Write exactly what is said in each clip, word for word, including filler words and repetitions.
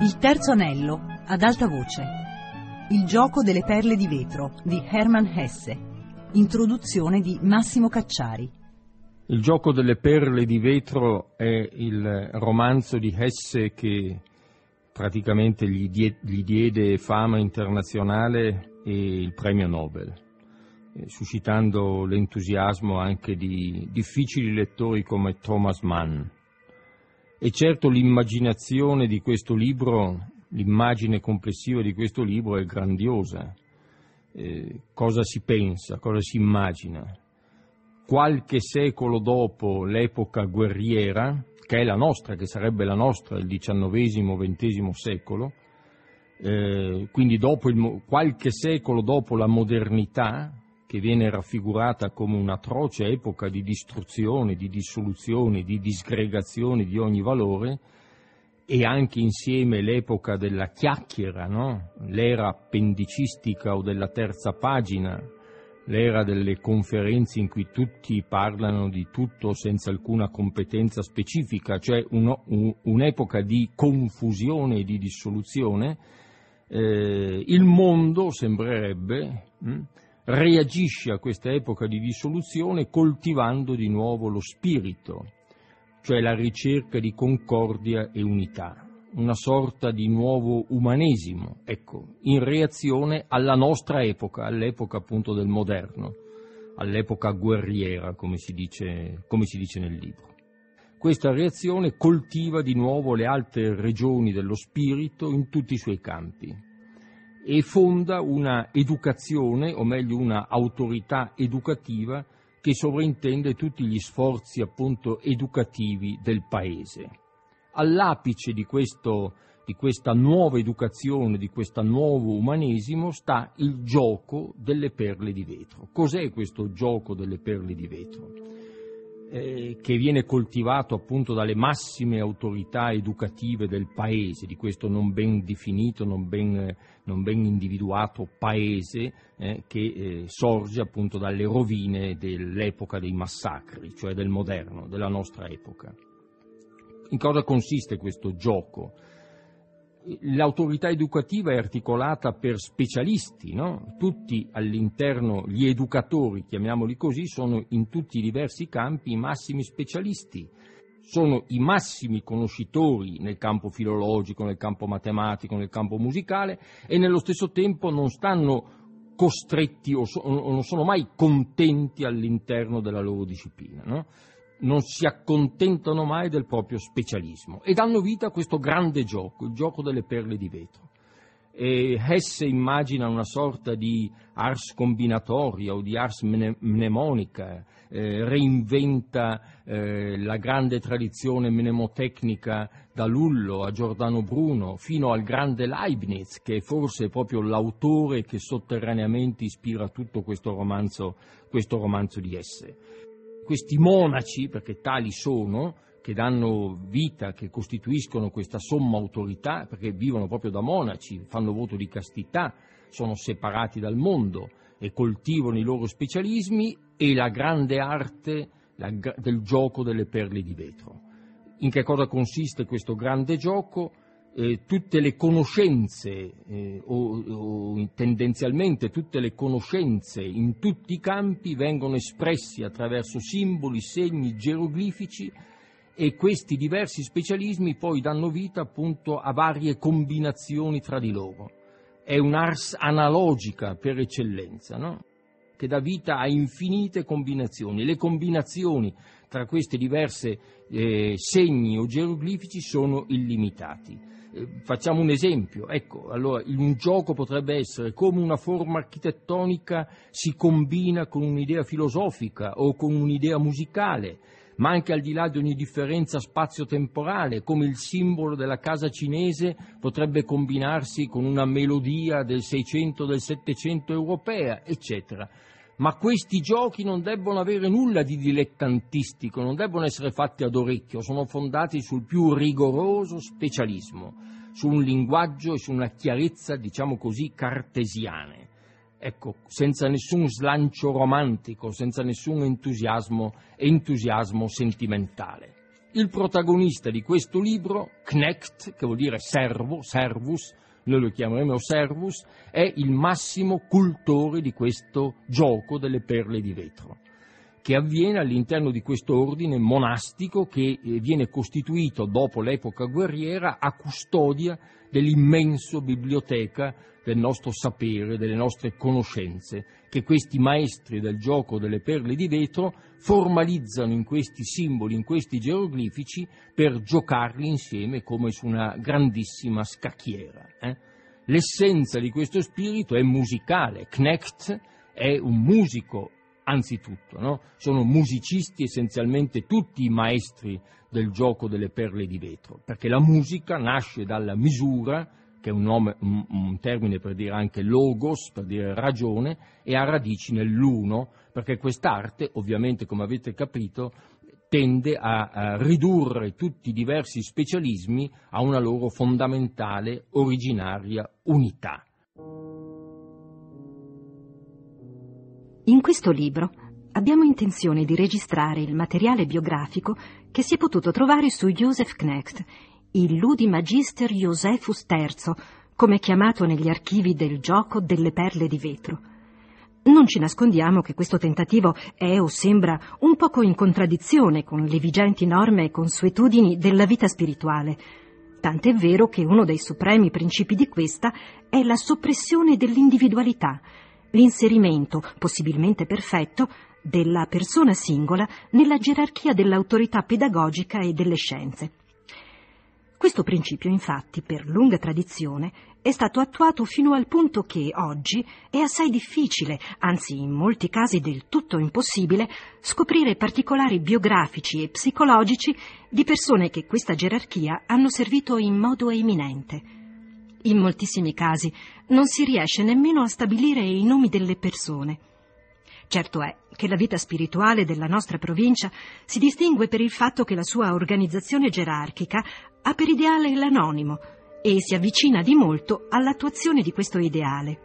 Il terzo anello, ad alta voce. Il gioco delle perle di vetro di Hermann Hesse. Introduzione di Massimo Cacciari. Il gioco delle perle di vetro è il romanzo di Hesse che praticamente gli, die, gli diede fama internazionale e il premio Nobel, suscitando l'entusiasmo anche di difficili lettori come Thomas Mann. E certo l'immaginazione di questo libro, l'immagine complessiva di questo libro è grandiosa. Eh, cosa si pensa, cosa si immagina? Qualche secolo dopo l'epoca guerriera, che è la nostra, che sarebbe la nostra, il diciannovesimo ventesimo secolo, eh, quindi dopo il, qualche secolo dopo la modernità, che viene raffigurata come un'atroce epoca di distruzione, di dissoluzione, di disgregazione di ogni valore, e anche insieme l'epoca della chiacchiera, no? L'era appendicistica o della terza pagina, l'era delle conferenze in cui tutti parlano di tutto senza alcuna competenza specifica, cioè uno, un, un'epoca di confusione e di dissoluzione. Eh, il mondo sembrerebbe hm, reagisce a questa epoca di dissoluzione coltivando di nuovo lo spirito, cioè la ricerca di concordia e unità, una sorta di nuovo umanesimo, ecco, in reazione alla nostra epoca, all'epoca appunto del moderno, all'epoca guerriera, come si dice, come si dice nel libro. Questa reazione coltiva di nuovo le alte regioni dello spirito in tutti i suoi campi e fonda una educazione, o meglio una autorità educativa che sovrintende tutti gli sforzi appunto educativi del paese. All'apice di, questo, di questa nuova educazione, di questo nuovo umanesimo sta il gioco delle perle di vetro. Cos'è questo gioco delle perle di vetro? Eh, che viene coltivato appunto dalle massime autorità educative del paese, di questo non ben definito, non ben, non ben individuato paese eh, che eh, sorge appunto dalle rovine dell'epoca dei massacri, cioè del moderno, della nostra epoca. In cosa consiste questo gioco? L'autorità educativa è articolata per specialisti, no? Tutti all'interno, gli educatori, chiamiamoli così, sono in tutti i diversi campi i massimi specialisti, sono i massimi conoscitori nel campo filologico, nel campo matematico, nel campo musicale e nello stesso tempo non stanno costretti o, so, o non sono mai contenti all'interno della loro disciplina, no? Non si accontentano mai del proprio specialismo e danno vita a questo grande gioco, il gioco delle perle di vetro. E Hesse immagina una sorta di ars combinatoria o di ars mnemonica, eh, reinventa eh, la grande tradizione mnemotecnica da Lullo a Giordano Bruno fino al grande Leibniz, che è forse proprio l'autore che sotterraneamente ispira tutto questo romanzo, questo romanzo di Hesse. Questi monaci, perché tali sono, che danno vita, che costituiscono questa somma autorità, perché vivono proprio da monaci, fanno voto di castità, sono separati dal mondo e coltivano i loro specialismi e la grande arte la, del gioco delle perle di vetro. In che cosa consiste questo grande gioco? Eh, tutte le conoscenze eh, o, o tendenzialmente tutte le conoscenze in tutti i campi vengono espressi attraverso simboli, segni, geroglifici e questi diversi specialismi poi danno vita appunto a varie combinazioni tra di loro. È un'ars analogica per eccellenza, no? Che dà vita a infinite combinazioni. Le combinazioni tra queste diverse eh, segni o geroglifici sono illimitati. Eh, facciamo un esempio, ecco, allora un gioco potrebbe essere come una forma architettonica si combina con un'idea filosofica o con un'idea musicale, ma anche al di là di ogni differenza spazio-temporale, come il simbolo della casa cinese potrebbe combinarsi con una melodia del Seicento, del Settecento europea, eccetera. Ma questi giochi non debbono avere nulla di dilettantistico, non debbono essere fatti ad orecchio, sono fondati sul più rigoroso specialismo, su un linguaggio e su una chiarezza, diciamo così, cartesiane. Ecco, senza nessun slancio romantico, senza nessun entusiasmo, entusiasmo sentimentale. Il protagonista di questo libro, Knecht, che vuol dire servo, servus, noi lo chiameremo servus, è il massimo cultore di questo gioco delle perle di vetro, che avviene all'interno di questo ordine monastico che viene costituito dopo l'epoca guerriera a custodia dell'immenso biblioteca del nostro sapere, delle nostre conoscenze, che questi maestri del gioco delle perle di vetro formalizzano in questi simboli, in questi geroglifici, per giocarli insieme come su una grandissima scacchiera. Eh? L'essenza di questo spirito è musicale. Knecht è un musico anzitutto, no? Sono musicisti essenzialmente tutti i maestri del gioco delle perle di vetro, perché la musica nasce dalla misura, che è un, nome, un, un termine per dire anche logos, per dire ragione, e ha radici nell'uno, perché quest'arte, ovviamente, come avete capito, tende a, a ridurre tutti i diversi specialismi a una loro fondamentale, originaria unità. In questo libro abbiamo intenzione di registrare il materiale biografico che si è potuto trovare su Joseph Knecht, il Ludi Magister Josephus terzo, come è chiamato negli archivi del gioco delle perle di vetro. Non ci nascondiamo che questo tentativo è o sembra un poco in contraddizione con le vigenti norme e consuetudini della vita spirituale. Tant'è vero che uno dei supremi principi di questa è la soppressione dell'individualità, l'inserimento, possibilmente perfetto, della persona singola nella gerarchia dell'autorità pedagogica e delle scienze. Questo principio, infatti, per lunga tradizione, è stato attuato fino al punto che oggi è assai difficile, anzi in molti casi del tutto impossibile, scoprire particolari biografici e psicologici di persone che questa gerarchia hanno servito in modo eminente. In moltissimi casi non si riesce nemmeno a stabilire i nomi delle persone. Certo è che la vita spirituale della nostra provincia si distingue per il fatto che la sua organizzazione gerarchica ha per ideale l'anonimo e si avvicina di molto all'attuazione di questo ideale.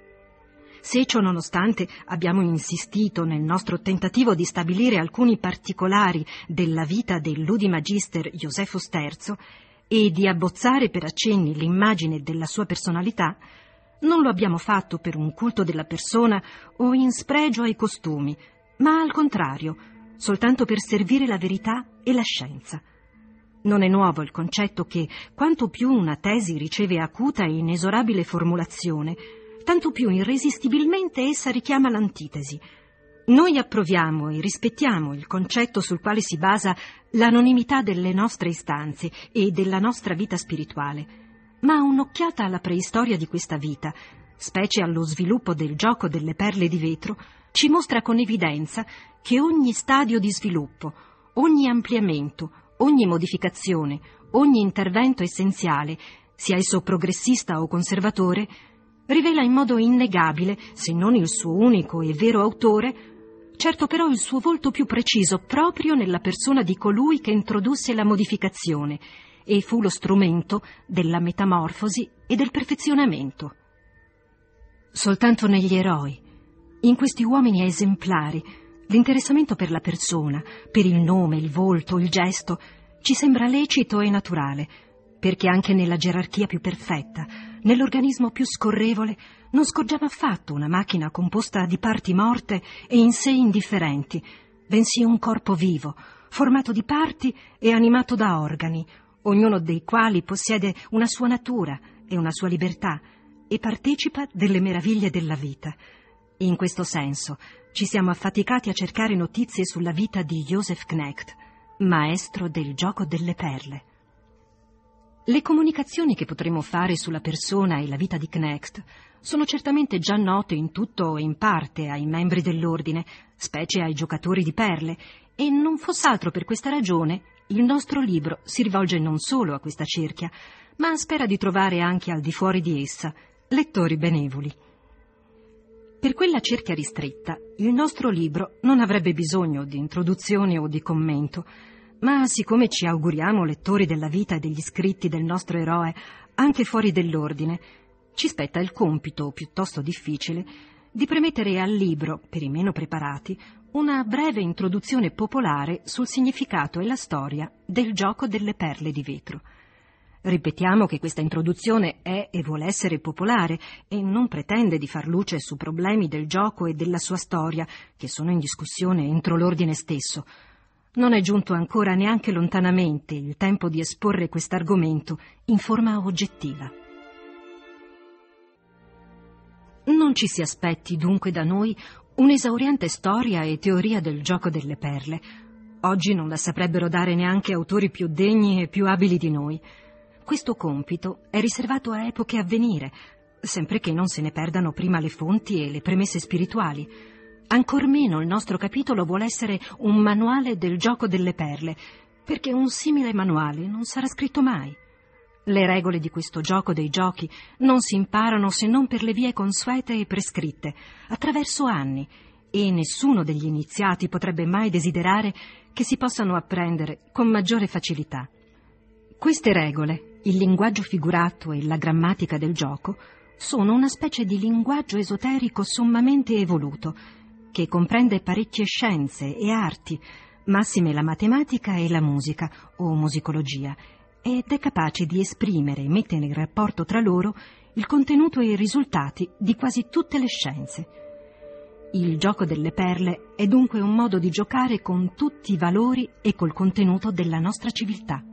Se ciò nonostante abbiamo insistito nel nostro tentativo di stabilire alcuni particolari della vita del Ludi Magister Josephus terzo e di abbozzare per accenni l'immagine della sua personalità, non lo abbiamo fatto per un culto della persona o in spregio ai costumi, ma al contrario, soltanto per servire la verità e la scienza. Non è nuovo il concetto che, quanto più una tesi riceve acuta e inesorabile formulazione, tanto più irresistibilmente essa richiama l'antitesi. Noi approviamo e rispettiamo il concetto sul quale si basa l'anonimità delle nostre istanze e della nostra vita spirituale, ma un'occhiata alla preistoria di questa vita, specie allo sviluppo del gioco delle perle di vetro, ci mostra con evidenza che ogni stadio di sviluppo, ogni ampliamento, ogni modificazione, ogni intervento essenziale, sia esso progressista o conservatore, rivela in modo innegabile, se non il suo unico e vero autore, certo però il suo volto più preciso proprio nella persona di colui che introdusse la modificazione e fu lo strumento della metamorfosi e del perfezionamento. Soltanto negli eroi, in questi uomini esemplari, l'interessamento per la persona, per il nome, il volto, il gesto, ci sembra lecito e naturale, perché anche nella gerarchia più perfetta, nell'organismo più scorrevole, non scorgiamo affatto una macchina composta di parti morte e in sé indifferenti, bensì un corpo vivo, formato di parti e animato da organi, ognuno dei quali possiede una sua natura e una sua libertà e partecipa delle meraviglie della vita. In questo senso ci siamo affaticati a cercare notizie sulla vita di Joseph Knecht, maestro del gioco delle perle. Le comunicazioni che potremo fare sulla persona e la vita di Knecht sono certamente già note in tutto o in parte ai membri dell'ordine, specie ai giocatori di perle, e non foss'altro per questa ragione il nostro libro si rivolge non solo a questa cerchia, ma spera di trovare anche al di fuori di essa lettori benevoli. Per quella cerchia ristretta, il nostro libro non avrebbe bisogno di introduzione o di commento, ma siccome ci auguriamo lettori della vita e degli scritti del nostro eroe anche fuori dell'ordine, ci spetta il compito, piuttosto difficile, di premettere al libro, per i meno preparati, una breve introduzione popolare sul significato e la storia del gioco delle perle di vetro. Ripetiamo che questa introduzione è e vuole essere popolare e non pretende di far luce su problemi del gioco e della sua storia, che sono in discussione entro l'ordine stesso. Non è giunto ancora neanche lontanamente il tempo di esporre quest'argomento in forma oggettiva. Non ci si aspetti dunque da noi un'esauriente storia e teoria del gioco delle perle. Oggi non la saprebbero dare neanche autori più degni e più abili di noi. Questo compito è riservato a epoche a venire, sempre che non se ne perdano prima le fonti e le premesse spirituali. Ancor meno il nostro capitolo vuole essere un manuale del gioco delle perle, perché un simile manuale non sarà scritto mai. Le regole di questo gioco dei giochi non si imparano se non per le vie consuete e prescritte, attraverso anni, e nessuno degli iniziati potrebbe mai desiderare che si possano apprendere con maggiore facilità. Queste regole, il linguaggio figurato e la grammatica del gioco, sono una specie di linguaggio esoterico sommamente evoluto, che comprende parecchie scienze e arti, massime la matematica e la musica, o musicologia, ed è capace di esprimere e mettere in rapporto tra loro il contenuto e i risultati di quasi tutte le scienze. Il gioco delle perle è dunque un modo di giocare con tutti i valori e col contenuto della nostra civiltà.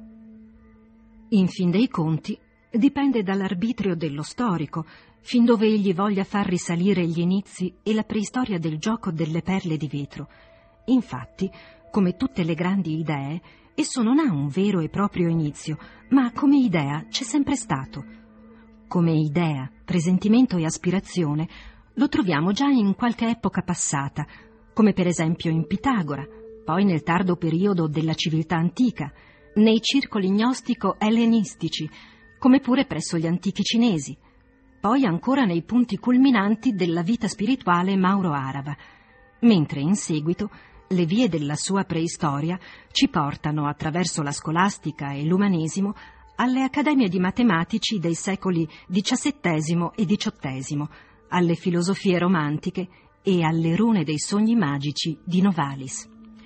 In fin dei conti, dipende dall'arbitrio dello storico, fin dove egli voglia far risalire gli inizi e la preistoria del gioco delle perle di vetro. Infatti, come tutte le grandi idee, esso non ha un vero e proprio inizio, ma come idea c'è sempre stato. Come idea, presentimento e aspirazione lo troviamo già in qualche epoca passata, come per esempio in Pitagora, poi nel tardo periodo della civiltà antica, nei circoli gnostico-ellenistici, come pure presso gli antichi cinesi, poi ancora nei punti culminanti della vita spirituale mauro-araba, mentre in seguito le vie della sua preistoria ci portano, attraverso la scolastica e l'umanesimo, alle accademie di matematici dei secoli diciassettesimo e diciottesimo, alle filosofie romantiche e alle rune dei sogni magici di Novalis.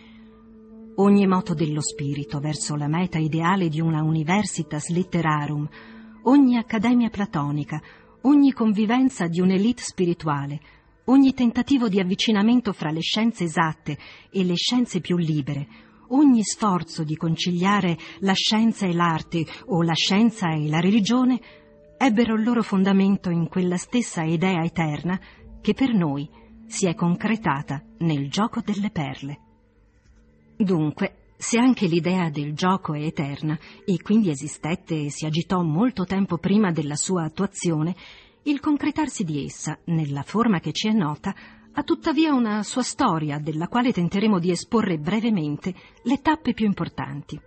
Ogni moto dello spirito verso la meta ideale di una universitas litterarum, ogni accademia platonica, ogni convivenza di un'elite spirituale, ogni tentativo di avvicinamento fra le scienze esatte e le scienze più libere, ogni sforzo di conciliare la scienza e l'arte o la scienza e la religione, ebbero il loro fondamento in quella stessa idea eterna che per noi si è concretata nel gioco delle perle. Dunque, se anche l'idea del gioco è eterna e quindi esistette e si agitò molto tempo prima della sua attuazione, il concretarsi di essa, nella forma che ci è nota, ha tuttavia una sua storia della quale tenteremo di esporre brevemente le tappe più importanti.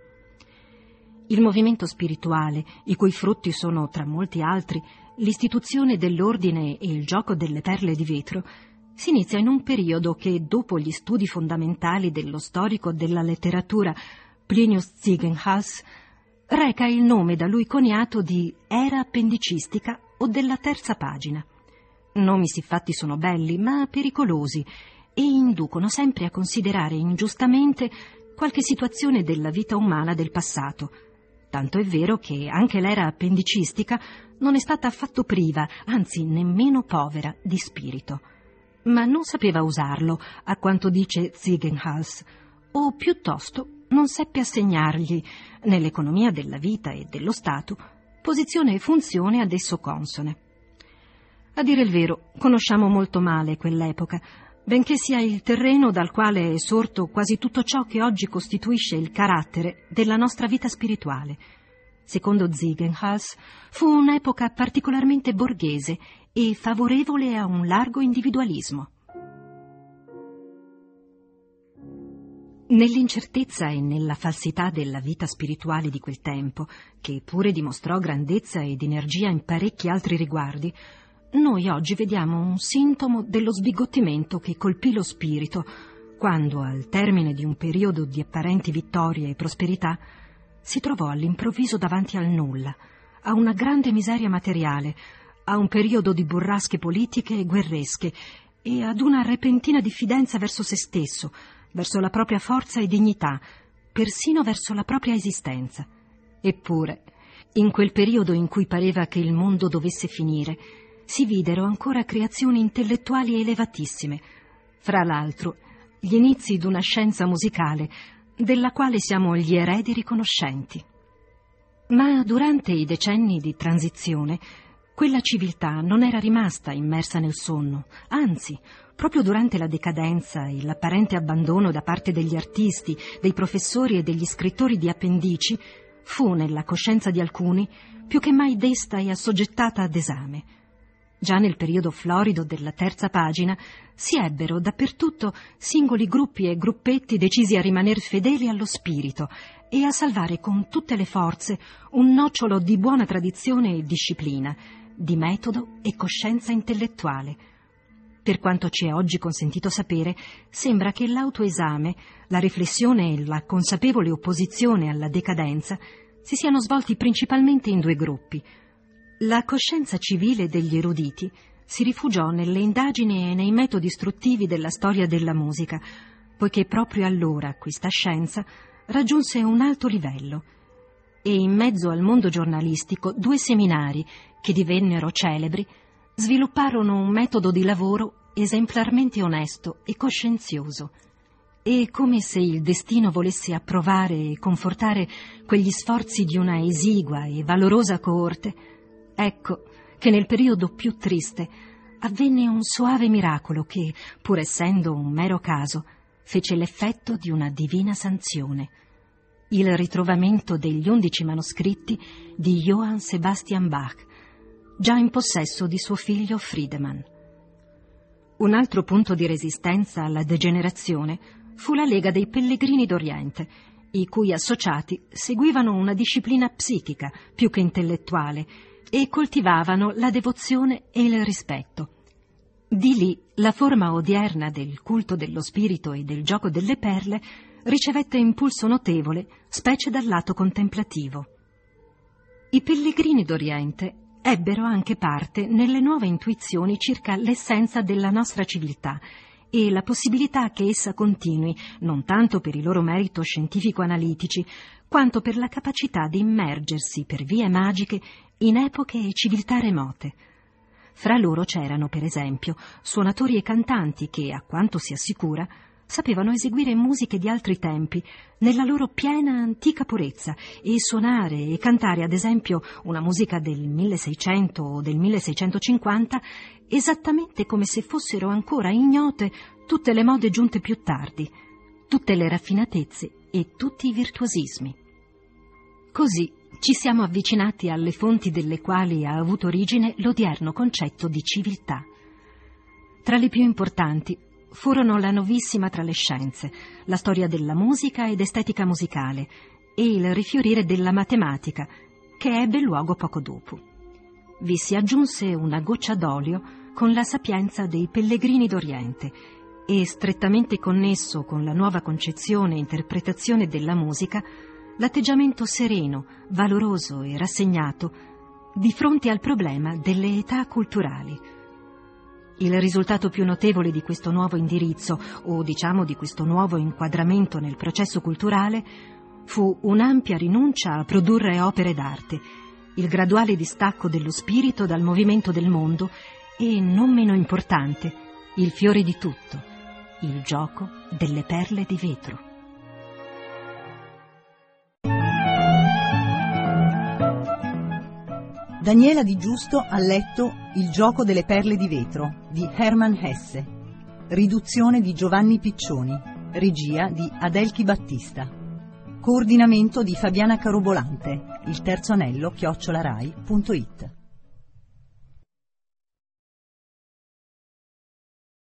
Il movimento spirituale, i cui frutti sono, tra molti altri, l'istituzione dell'ordine e il gioco delle perle di vetro, si inizia in un periodo che, dopo gli studi fondamentali dello storico della letteratura Plinius Ziegenhals, reca il nome da lui coniato di era appendicistica o della terza pagina. Nomi siffatti sono belli, ma pericolosi, e inducono sempre a considerare ingiustamente qualche situazione della vita umana del passato. Tanto è vero che anche l'era appendicistica non è stata affatto priva, anzi nemmeno povera, di spirito. Ma non sapeva usarlo, a quanto dice Ziegenhals, o piuttosto non seppe assegnargli, nell'economia della vita e dello Stato, posizione e funzione ad esso consone. A dire il vero, conosciamo molto male quell'epoca, benché sia il terreno dal quale è sorto quasi tutto ciò che oggi costituisce il carattere della nostra vita spirituale. Secondo Ziegenhals, fu un'epoca particolarmente borghese e favorevole a un largo individualismo. Nell'incertezza e nella falsità della vita spirituale di quel tempo, che pure dimostrò grandezza ed energia in parecchi altri riguardi, noi oggi vediamo un sintomo dello sbigottimento che colpì lo spirito quando, al termine di un periodo di apparenti vittorie e prosperità, si trovò all'improvviso davanti al nulla, a una grande miseria materiale, a un periodo di burrasche politiche e guerresche e ad una repentina diffidenza verso se stesso, verso la propria forza e dignità, persino verso la propria esistenza. Eppure, in quel periodo in cui pareva che il mondo dovesse finire, si videro ancora creazioni intellettuali elevatissime, fra l'altro gli inizi d'una scienza musicale della quale siamo gli eredi riconoscenti. Ma durante i decenni di transizione, quella civiltà non era rimasta immersa nel sonno, anzi, proprio durante la decadenza e l'apparente abbandono da parte degli artisti, dei professori e degli scrittori di appendici, fu nella coscienza di alcuni più che mai desta e assoggettata ad esame. Già nel periodo florido della terza pagina si ebbero dappertutto singoli gruppi e gruppetti decisi a rimaner fedeli allo spirito e a salvare con tutte le forze un nocciolo di buona tradizione e disciplina, di metodo e coscienza intellettuale. Per quanto ci è oggi consentito sapere, sembra che l'autoesame, la riflessione e la consapevole opposizione alla decadenza si siano svolti principalmente in due gruppi. La coscienza civile degli eruditi si rifugiò nelle indagini e nei metodi istruttivi della storia della musica, poiché proprio allora questa scienza raggiunse un alto livello. E in mezzo al mondo giornalistico due seminari, che divennero celebri, svilupparono un metodo di lavoro esemplarmente onesto e coscienzioso. E come se il destino volesse approvare e confortare quegli sforzi di una esigua e valorosa coorte, ecco che nel periodo più triste avvenne un soave miracolo che, pur essendo un mero caso, fece l'effetto di una divina sanzione: il ritrovamento degli undici manoscritti di Johann Sebastian Bach, già in possesso di suo figlio Friedemann. Un altro punto di resistenza alla degenerazione fu la Lega dei Pellegrini d'Oriente, i cui associati seguivano una disciplina psichica più che intellettuale e coltivavano la devozione e il rispetto. Di lì la forma odierna del culto dello spirito e del gioco delle perle ricevette impulso notevole, specie dal lato contemplativo. I Pellegrini d'Oriente ebbero anche parte nelle nuove intuizioni circa l'essenza della nostra civiltà e la possibilità che essa continui, non tanto per i loro merito scientifico-analitici, quanto per la capacità di immergersi per vie magiche in epoche e civiltà remote. Fra loro c'erano, per esempio, suonatori e cantanti che, a quanto si assicura, sapevano eseguire musiche di altri tempi nella loro piena antica purezza e suonare e cantare, ad esempio, una musica del milleseicento o del milleseicentocinquanta esattamente come se fossero ancora ignote tutte le mode giunte più tardi, tutte le raffinatezze e tutti i virtuosismi. Così ci siamo avvicinati alle fonti delle quali ha avuto origine l'odierno concetto di civiltà. Tra le più importanti furono la novissima tra le scienze, la storia della musica ed estetica musicale e il rifiorire della matematica, che ebbe luogo poco dopo. Vi si aggiunse una goccia d'olio con la sapienza dei Pellegrini d'Oriente e, strettamente connesso con la nuova concezione e interpretazione della musica, l'atteggiamento sereno, valoroso e rassegnato di fronte al problema delle età culturali. Il risultato più notevole di questo nuovo indirizzo, o diciamo di questo nuovo inquadramento nel processo culturale, fu un'ampia rinuncia a produrre opere d'arte, il graduale distacco dello spirito dal movimento del mondo e, non meno importante, il fiore di tutto, il gioco delle perle di vetro. Daniela Di Giusto ha letto Il gioco delle perle di vetro di Hermann Hesse, riduzione di Giovanni Piccioni, regia di Adelchi Battista, coordinamento di Fabiana Carobolante, il terzo anello chiocciola rai punto it.